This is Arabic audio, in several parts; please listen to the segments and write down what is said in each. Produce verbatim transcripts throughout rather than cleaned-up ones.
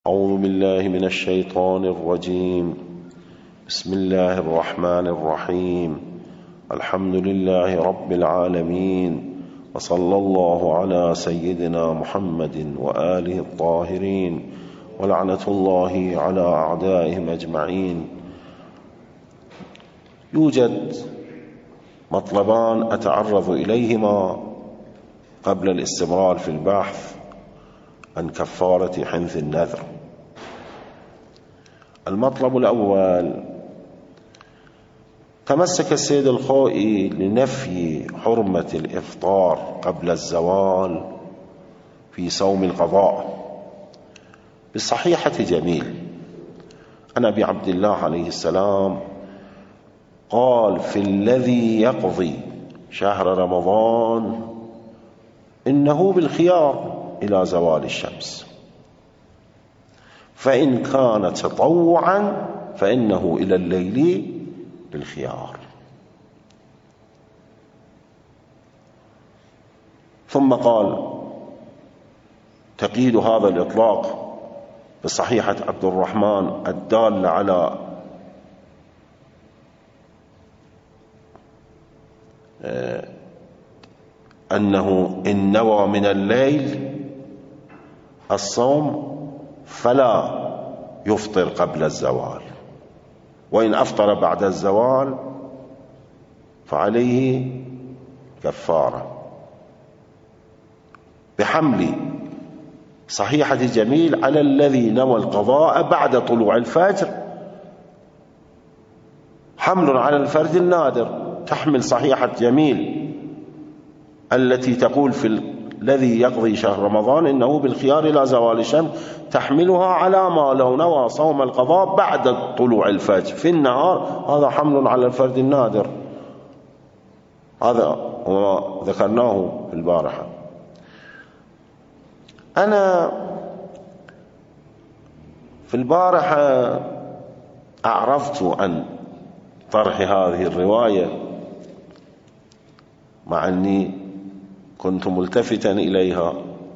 أعوذ بالله من الشيطان الرجيم. بسم الله الرحمن الرحيم. الحمد لله رب العالمين، وصلى الله على سيدنا محمد وآله الطاهرين، ولعنة الله على أعدائهم أجمعين. يوجد مطلبان أتعرض إليهما قبل الاستمرار في البحث عن كفارة حنث النذر. المطلب الأول: تمسك السيد الخوئي لنفي حرمة الإفطار قبل الزوال في صوم القضاء بصحيحة جميل عن أبي عبد الله عليه السلام قال: في الذي يقضي شهر رمضان إنه بالخيار إلى زوال الشمس، فإن كان تطوعا فإنه إلى الليل بالخيار. ثم قال تقييد هذا الإطلاق بصحيحة عبد الرحمن الدالة على أنه إن نوى من الليل الصوم فلا يفطر قبل الزوال، وإن أفطر بعد الزوال فعليه كفارة، بحمل صحيحة جميل على الذي نوى القضاء بعد طلوع الفجر، حمل على الفرد النادر. تحمل صحيحة جميل التي تقول في الذي يقضي شهر رمضان إنه بالخيار إلى زوال الشمس، تحملها على ما لو نوى صوم القضاء بعد طلوع الفجر في النهار، هذا حمل على الفرد النادر. هذا وما ذكرناه في البارحة. أنا في البارحة أعرضت عن طرح هذه الرواية، مع أني كنت ملتفتا إليها،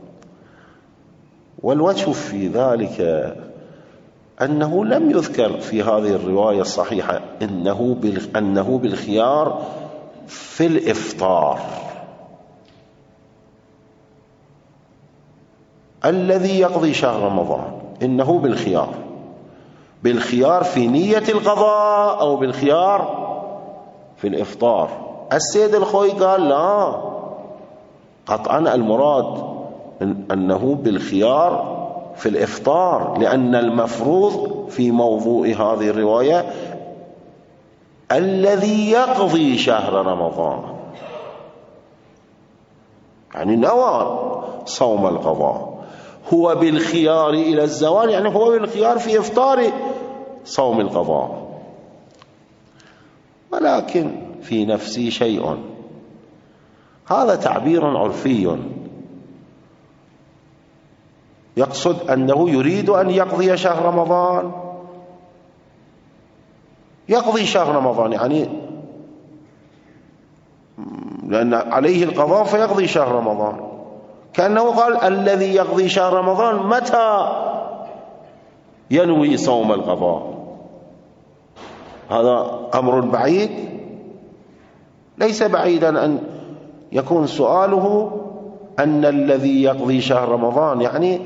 والوجه في ذلك أنه لم يذكر في هذه الرواية الصحيحة إنه أنه بالخيار في الإفطار. الذي يقضي شهر رمضان إنه بالخيار، بالخيار في نية القضاء أو بالخيار في الإفطار. السيد الخوئي قال لا، قطعا المراد أنه بالخيار في الإفطار، لأن المفروض في موضوع هذه الرواية الذي يقضي شهر رمضان، يعني نوى صوم القضاء، هو بالخيار إلى الزوال، يعني هو بالخيار في إفطار صوم القضاء. ولكن في نفسي شيء، هذا تعبير عرفي يقصد أنه يريد أن يقضي شهر رمضان، يقضي شهر رمضان يعني لأن عليه القضاء فيقضي شهر رمضان، كأنه قال الذي يقضي شهر رمضان متى ينوي صوم القضاء. هذا أمر بعيد، ليس بعيدا أن يكون سؤاله أن الذي يقضي شهر رمضان يعني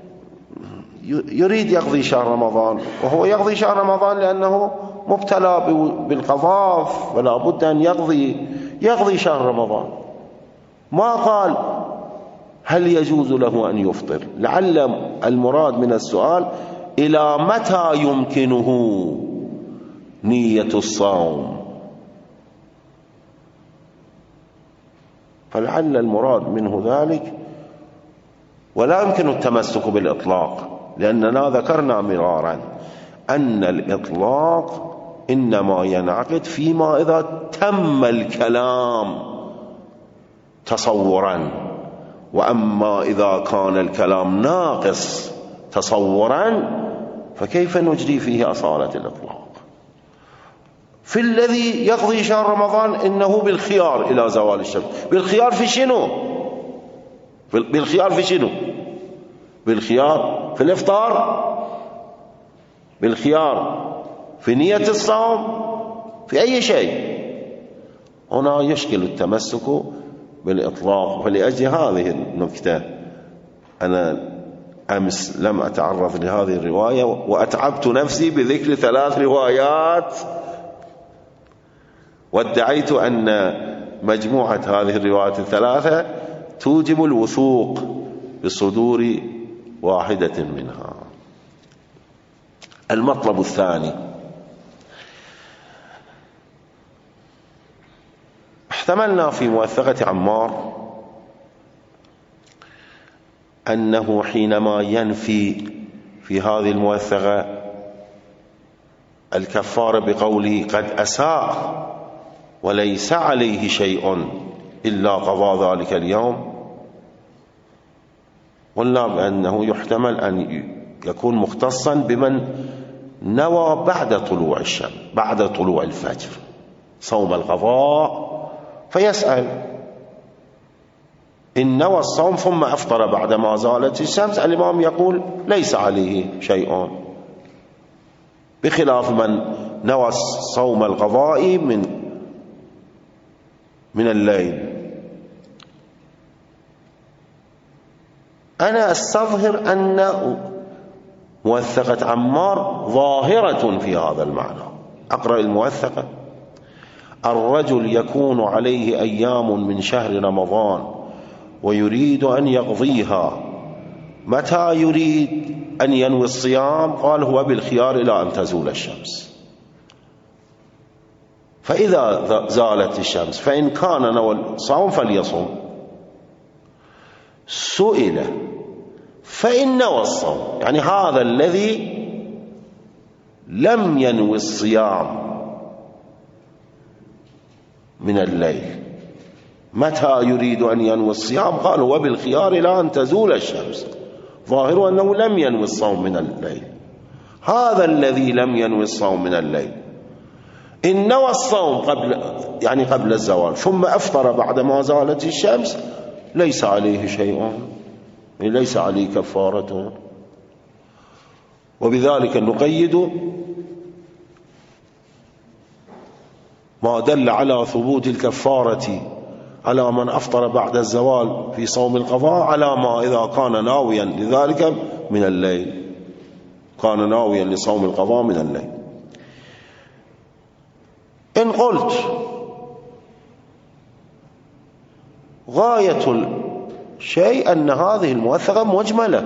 يريد يقضي شهر رمضان، وهو يقضي شهر رمضان لأنه مبتلى بالقضاء، فلا بد أن يقضي يقضي شهر رمضان. ما قال هل يجوز له أن يفطر. لعل المراد من السؤال إلى متى يمكنه نية الصوم، فلعل المراد منه ذلك، ولا يمكن التمسك بالإطلاق، لأننا ذكرنا مرارا أن الإطلاق إنما ينعقد فيما إذا تم الكلام تصورا، وأما إذا كان الكلام ناقص تصورا فكيف نجري فيه أصالة الإطلاق. في الذي يقضي شهر رمضان إنه بالخيار إلى زوال الشمس، بالخيار في شنو؟ بالخيار في شنو؟ بالخيار في الإفطار بالخيار في نية الصوم في أي شيء، هنا يشكل التمسك بالإطلاق. فلأجل هذه النكتة أنا أمس لم أتعرض لهذه الرواية، وأتعبت نفسي بذكر ثلاث روايات، وادعيت أن مجموعة هذه الروايات الثلاثة توجب الوثوق بصدور واحدة منها. المطلب الثاني، احتملنا في موثقة عمار أنه حينما ينفي في هذه الموثقة الكفارة بقوله قد أساء وليس عليه شيء إلا قضاء ذلك اليوم، قلنا بأنه يحتمل أن يكون مختصا بمن نوى بعد طلوع الشمس، بعد طلوع الفجر صوم القضاء، فيسأل إن نوى الصوم ثم أفطر بعد ما زالت الشمس، الإمام يقول ليس عليه شيء، بخلاف من نوى صوم القضاء من من الليل. أنا أستظهر أن موثقة عمار ظاهرة في هذا المعنى. أقرأ الموثقة: الرجل يكون عليه أيام من شهر رمضان ويريد أن يقضيها، متى يريد أن ينوي الصيام؟ قال هو بالخيار إلى أن تزول الشمس. فإذا زالت الشمس فإن كان نوى الصوم فليصوم. سئل فإن نوى الصوم، يعني هذا الذي لم ينوي الصيام من الليل متى يريد أن ينوي الصيام؟ قال هو بالخيار إلى أن تزول الشمس، ظاهر أنه لم ينوي الصوم من الليل. هذا الذي لم ينوي الصوم من الليل إن نوى الصوم قبل يعني قبل الزوال ثم أفطر بعدما زالت الشمس ليس عليه شيء، ليس عليه كفارة. وبذلك نقيد ما دل على ثبوت الكفارة على من أفطر بعد الزوال في صوم القضاء على ما إذا كان ناويا لذلك من الليل، كان ناويا لصوم القضاء من الليل. إن قلت غاية الشيء أن هذه الموثقة مجملة،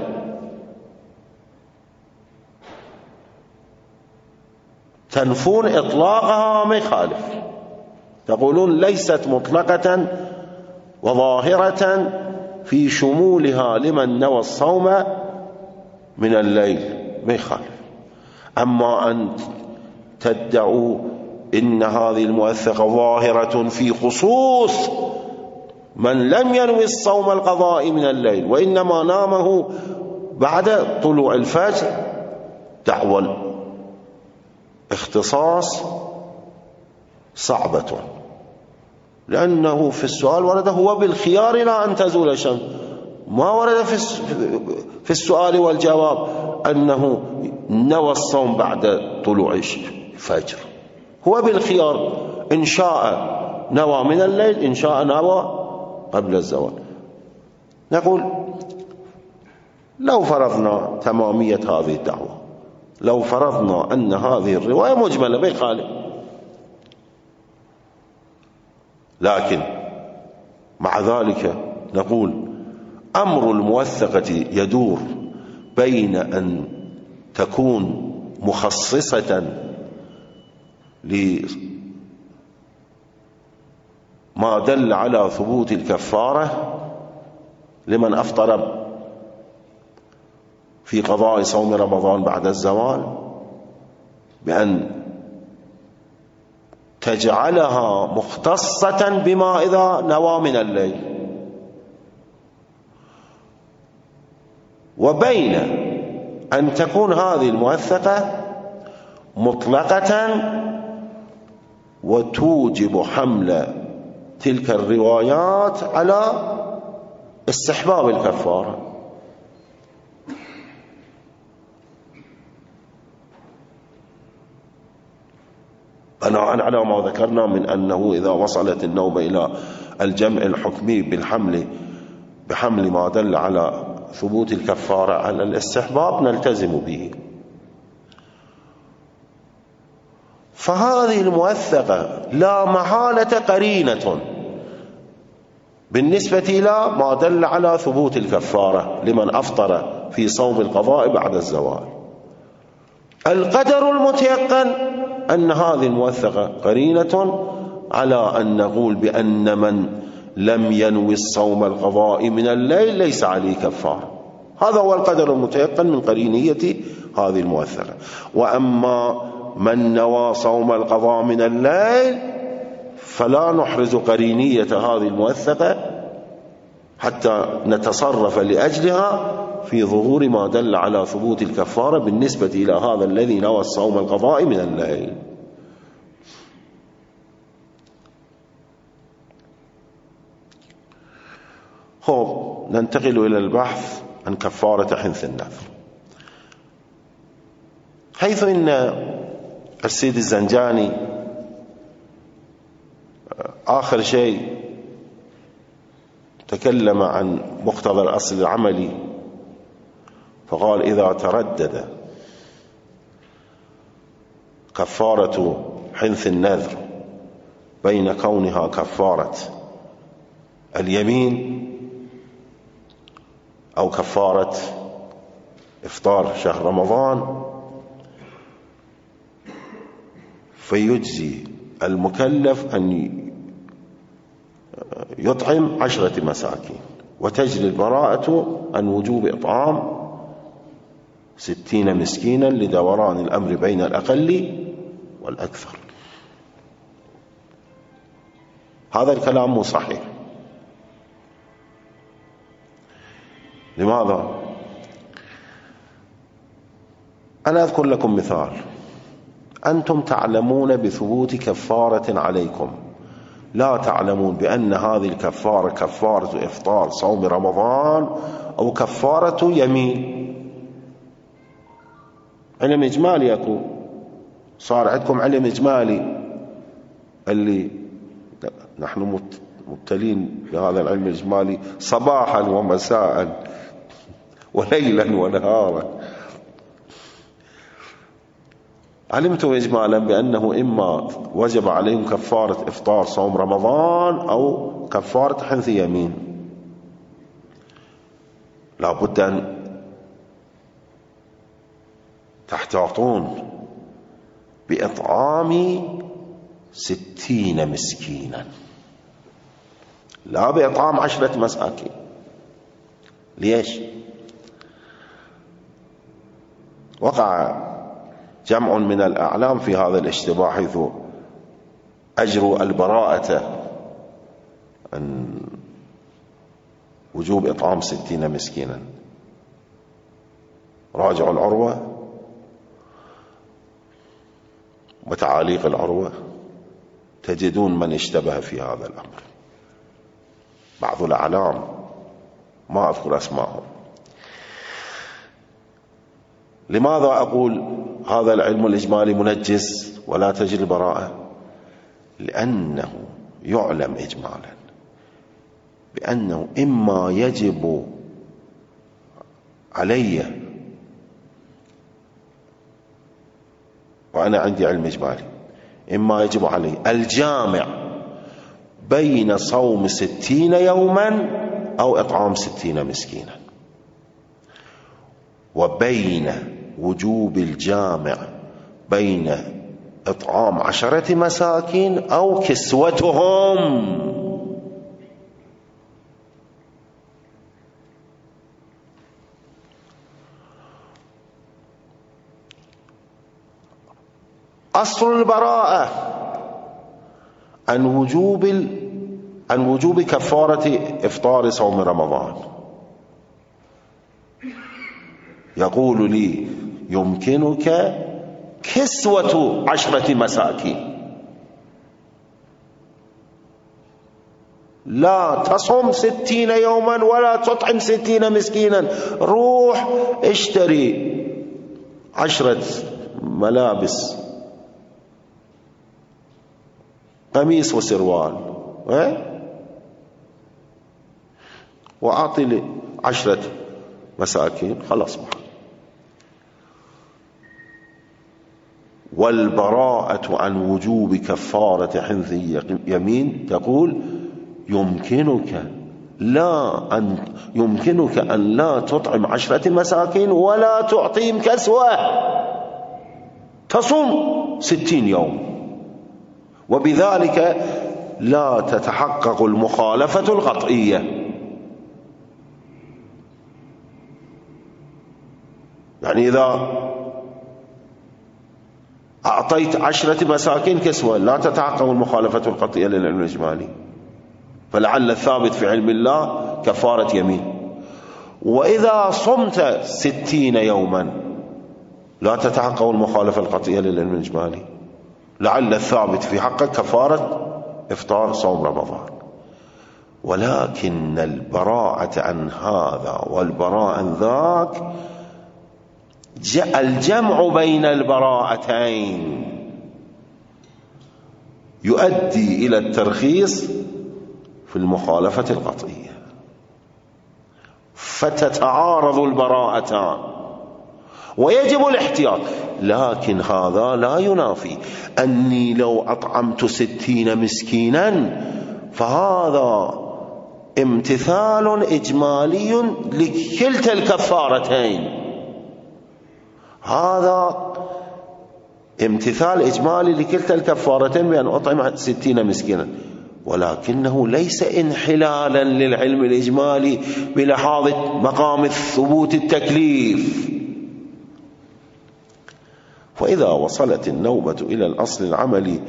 تنفون إطلاقها ما يخالف، تقولون ليست مطلقة وظاهرة في شمولها لمن نوى الصوم من الليل ما يخالف. أما أن تدعوا إن هذه الموثقة ظاهرة في خصوص من لم ينوي الصوم القضاء من الليل وإنما نامه بعد طلوع الفجر، دعوى الاختصاص صعبة، لأنه في السؤال ورد هو بالخيار إلى أن تزول الشمس، ما ورد في السؤال والجواب أنه نوى الصوم بعد طلوع الفجر. هو بالخيار، إن شاء نوى من الليل، إن شاء نوى قبل الزوال. نقول لو فرضنا تمامية هذه الدعوة، لو فرضنا أن هذه الرواية مجملة بخالف، لكن مع ذلك نقول أمر الموثقة يدور بين أن تكون مخصصة لما دل على ثبوت الكفارة لمن أفطر في قضاء صوم رمضان بعد الزوال، بأن تجعلها مختصة بما إذا نوى من الليل، وبين أن تكون هذه الموثقة مطلقة وتوجب حمل تلك الروايات على استحباب الكفارة. بناء على ما ذكرنا من أنه إذا وصلت النوبة إلى الجمع الحكمي بالحمل بحمل ما دل على ثبوت الكفارة على الاستحباب نلتزم به. فهذه الموثقة لا محالة قرينة بالنسبة إلى ما دل على ثبوت الكفارة لمن أفطر في صوم القضاء بعد الزوال. القدر المتيقن أن هذه الموثقة قرينة على أن نقول بأن من لم ينوي الصوم القضاء من الليل ليس عليه كفارة. هذا هو القدر المتيقن من قرينية هذه الموثقة. وأما من نوى صوم القضاء من الليل فلا نحرز قرينية هذه الموثقة حتى نتصرف لأجلها في ظهور ما دل على ثبوت الكفارة بالنسبة إلى هذا الذي نوى الصوم القضاء من الليل. خب ننتقل إلى البحث عن كفارة حنث النذر، حيث إن السيد الزنجاني آخر شيء تكلم عن مقتضى الأصل العملي، فقال إذا تردد كفارة حنث النذر بين كونها كفارة اليمين أو كفارة إفطار شهر رمضان فيجزي المكلف أن يطعم عشرة مساكين، وتجري البراءة عن وجوب إطعام ستين مسكينا لدوران الأمر بين الأقل والأكثر. هذا الكلام مو صحيح. لماذا؟ أنا أذكر لكم مثال. أنتم تعلمون بثبوت كفارة عليكم، لا تعلمون بأن هذه الكفارة كفارة إفطار صوم رمضان أو كفارة يمين. علم إجمالي أكو، صار عندكم علم إجمالي اللي نحن مبتلين بهذا العلم الإجمالي صباحا ومساء وليلا ونهارا. علمتم إجمالا بأنه إما وجب عليهم كفارة إفطار صوم رمضان أو كفارة حنث يمين. لا بد أن تحتاطون بإطعام ستين مسكينا، لا بإطعام عشرة مساكين. ليش؟ وقع جمع من الأعلام في هذا الاشتباه، حيث أجروا البراءة عن وجوب إطعام ستين مسكينا. راجعوا العروة وتعاليق العروة تجدون من اشتبه في هذا الأمر. بعض الأعلام ما أذكر أسماءهم. لماذا أقول هذا العلم الإجمالي منجز ولا تجري البراءة؟ لأنه يعلم إجمالا بأنه إما يجب علي، وأنا عندي علم إجمالي، إما يجب علي الجامع بين صوم ستين يوما أو إطعام ستين مسكينا، وبين وجوب الجامع بين إطعام عشرة مساكين أو كسوتهم. أصل البراءة عن وجوب عن وجوب كفارة إفطار صوم رمضان. يقول لي يمكنك كسوة عشرة مساكين، لا تصم ستين يوما ولا تطعم ستين مسكينا، روح اشتري عشرة ملابس قميص وسروال، وأعطي عشرة مساكين خلاص. والبراءة عن وجوب كفارة حنث يمين تقول يمكنك لا أن يمكنك أن لا تطعم عشرة مساكين ولا تعطيهم كسوة، تصوم ستين يوم، وبذلك لا تتحقق المخالفة القطعية. يعني إذا أعطيت عشرة مساكين كسوة لا تتحقق المخالفة القطعية للعلم الإجمالي، فلعل الثابت في علم الله كفارة يمين. وإذا صمت ستين يوما لا تتحقق المخالفة القطعية للعلم الإجمالي، لعل الثابت في حقك كفارة إفطار صوم رمضان. ولكن البراءة عن هذا والبراءة عن ذاك، الجمع بين البراءتين يؤدي إلى الترخيص في المخالفة القطعية، فتتعارض البراءتان ويجب الاحتياط. لكن هذا لا ينافي أني لو أطعمت ستين مسكينا فهذا امتثال إجمالي لكلتا الكفارتين، هذا امتثال إجمالي لكلتا الكفارتين بأن أطعم ستين مسكينا، ولكنه ليس انحلالا للعلم الإجمالي بلحاظ مقام الثبوت التكليف. وإذا وصلت النوبة إلى الأصل العملي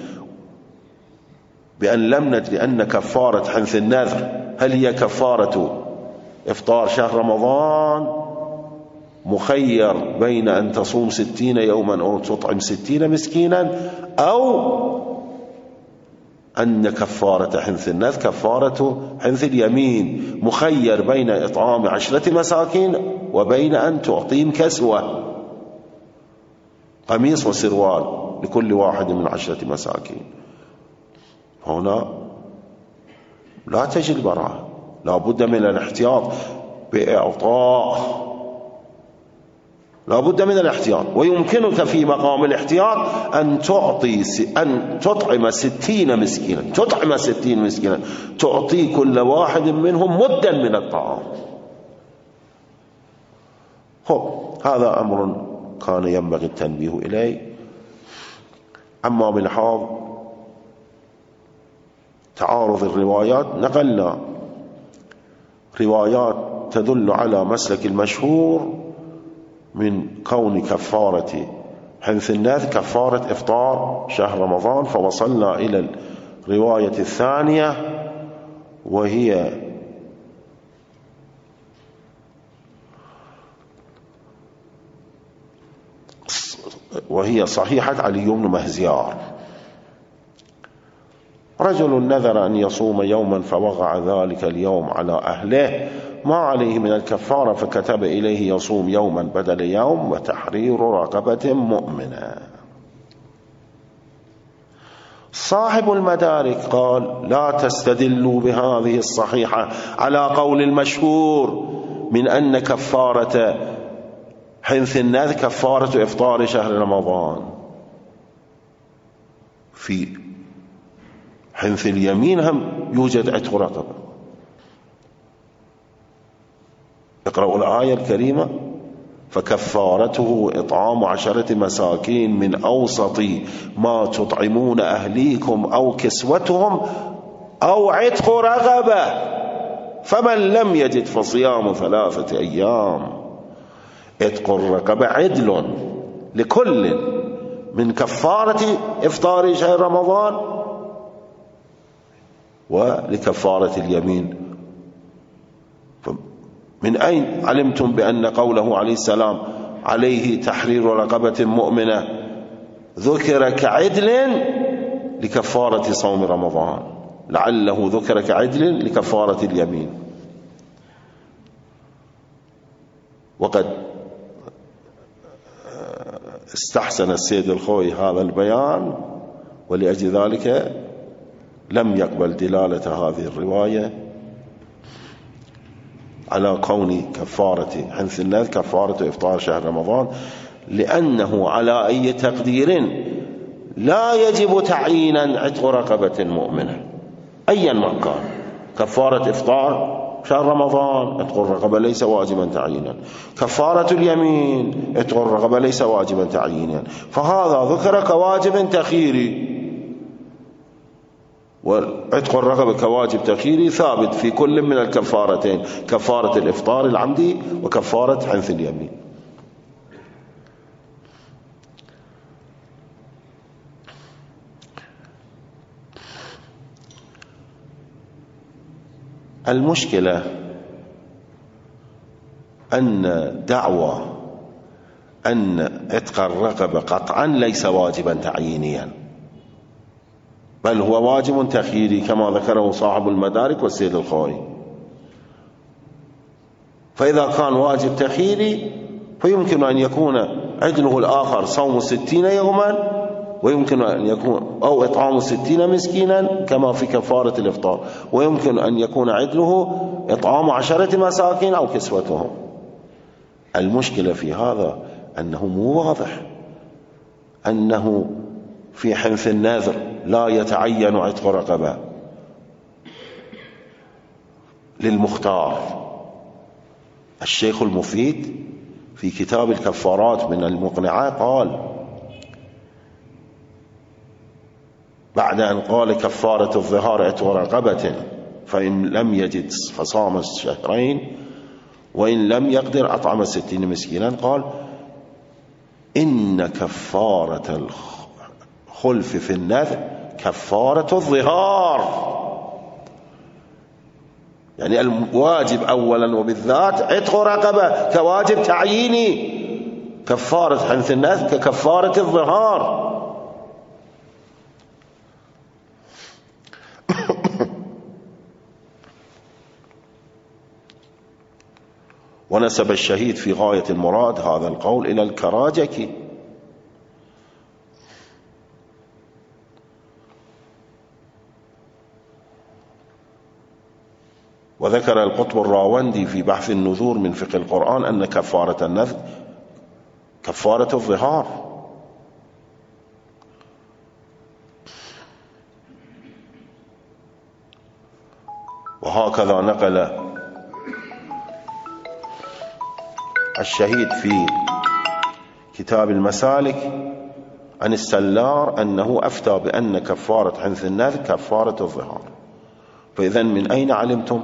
بأن لم ندري أن كفارة حنث النذر هل هي كفارة إفطار شهر رمضان، مخير بين أن تصوم ستين يوما أو تطعم ستين مسكينا، أو أن كفارة حنث النذر كفارة حنث اليمين، مخير بين إطعام عشرة مساكين وبين أن تعطيهم كسوة، قميص وسروال لكل واحد من عشرة مساكين. هنا لا تجي البراءة، لا بد من الاحتياط بإعطاء، لا بد من الاحتياط. ويمكنك في مقام الاحتياط أن تعطي أن تطعم ستين مسكينا، تطعم ستين مسكينا، تعطي كل واحد منهم مدا من الطعام. هذا أمر كان ينبغي التنبيه إليه. أما بلحاظ تعارض الروايات، نقلنا روايات تدل على مسلك المشهور من كون كفارة حنث النذر كفارة إفطار شهر رمضان، فوصلنا إلى الرواية الثانية وهي وهي صحيحة علي بن مهزيار: رجل نذر أن يصوم يوما فوقع ذلك اليوم على أهله، ما عليه من الكفارة، فكتب إليه يصوم يوما بدل يوم وتحرير رقبة مؤمنة. صاحب المدارك قال: لا تستدلوا بهذه الصحيحة على قول المشهور من أن كفارة حنث النذر كفارة إفطار شهر رمضان. في حنث اليمين هم يوجد عتق رقبة. اقرأوا الآية الكريمة: فكفارته إطعام عشرة مساكين من أوسط ما تطعمون أهليكم أو كسوتهم أو عتق رقبة فمن لم يجد فصيام ثلاثة أيام. عتق الرقبة عدل لكل من كفارة إفطار شهر رمضان ولكفارة اليمين. من أين علمتم بأن قوله عليه السلام عليه تحرير رقبة مؤمنة ذكر كعدل لكفارة صوم رمضان؟ لعله ذكر كعدل لكفارة اليمين. وقد استحسن السيد الخوي هذا البيان، ولأجل ذلك لم يقبل دلالة هذه الرواية على كون كفارة حنث النذر كفارة إفطار شهر رمضان، لأنه على أي تقدير لا يجب تعيينا عتق رقبة مؤمنة أيا ما كان. كفارة إفطار شهر رمضان عتق الرقبة ليس واجبا تعيينا، كفارة اليمين عتق الرقبة ليس واجبا تعيينا، فهذا ذكر كواجب تخييري، وعتق الرقبة كواجب تخييري ثابت في كل من الكفارتين، كفارة الإفطار العمدي وكفارة حنث اليمين. المشكلة أن دعوى أن عتق الرقبة قطعا ليس واجبا تعيينيا، بل هو واجب تخييري كما ذكره صاحب المدارك والسيد الخوئي. فإذا كان واجب تخييري فيمكن أن يكون عدله الآخر صوم ستين يوما، ويمكن أن يكون أو إطعام ستين مسكينا كما في كفارة الإفطار، ويمكن أن يكون عدله إطعام عشرة مساكين أو كسوتهم. المشكلة في هذا أنه مو واضح أنه في حنث النذر لا يتعين عتق رقبة للمختار. الشيخ المفيد في كتاب الكفارات من المقنعات قال بعد أن قال كفارة الظهار عتق رقبة فإن لم يجد فصام الشهرين وإن لم يقدر أطعم ستين مسكينا، قال إن كفارة الخلف في النذر كفارة الظهار، يعني الواجب أولا وبالذات عتق رقبة كواجب تعييني، كفارة حنث النذر ككفارة الظهار. ونسب الشهيد في غاية المراد هذا القول إلى الكراجكي. وذكر القطب الراوندي في بحث النذور من فقه القرآن أن كفارة النذر كفارة الظهار. وهكذا نقل الشهيد في كتاب المسالك عن السلار أنه أفتى بأن كفارة حنث النذر كفارة الظهار. فإذن من أين علمتم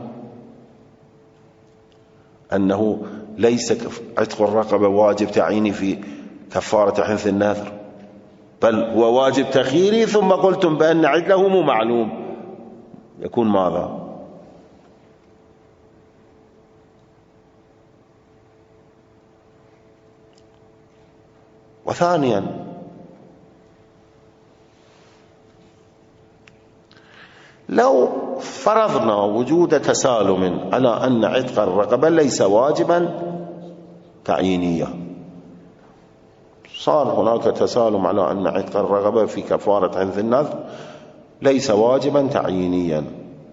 أنه ليس عتق الرقبة واجب تعييني في كفارة حنث النذر، بل هو واجب تخييري، ثم قلتم بأن عدله مو معلوم، يكون ماذا؟ وثانيا لو فرضنا وجود تسالم على أن عتق الرقبة ليس واجبا تعيينيا، صار هناك تسالم على أن عتق الرقبة في كفارة حنث النذر ليس واجبا تعيينيا،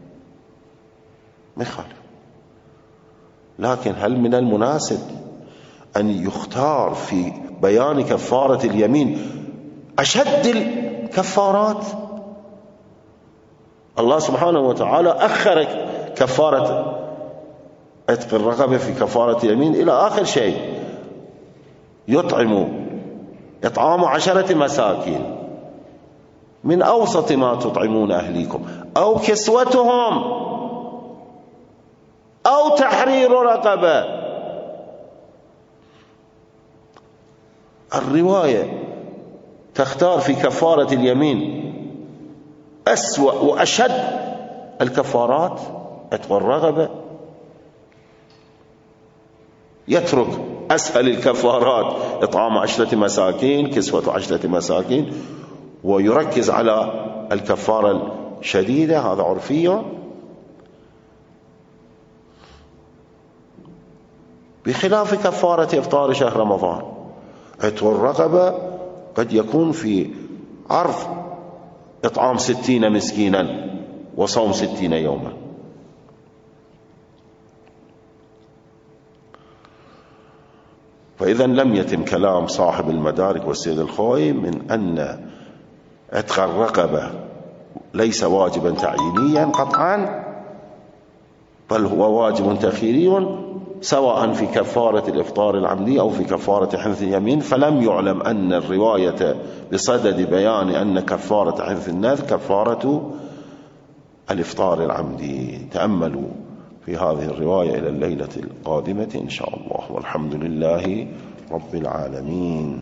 مخالف. لكن هل من المناسب أن يختار في بيان كفارة اليمين أشد الكفارات؟ الله سبحانه وتعالى أخر كفارة عتق الرقبة في كفارة اليمين إلى آخر شيء، يطعم إطعام عشرة مساكين من أوسط ما تطعمون أهليكم أو كسوتهم أو تحرير رقبة. الرواية تختار في كفارة اليمين أسوأ وأشد الكفارات عتق الرقبة، يترك أسهل الكفارات إطعام عشرة مساكين كسوة عشرة مساكين، ويركز على الكفارة الشديدة، هذا عرفيا. بخلاف كفارة إفطار شهر رمضان، عتق الرقبة قد يكون في عرض إطعام ستين مسكينا وصوم ستين يوما. فإذا لم يتم كلام صاحب المدارك والسيد الخوئي من أن عتق الرقبة ليس واجبا تعيينيا قطعا، بل هو واجب تخييري سواء في كفارة الإفطار العمدي أو في كفارة حنث اليمين. فلم يعلم أن الرواية بصدد بيان أن كفارة حنث النذر كفارة الإفطار العمدي. تأملوا في هذه الرواية إلى الليلة القادمة إن شاء الله، والحمد لله رب العالمين.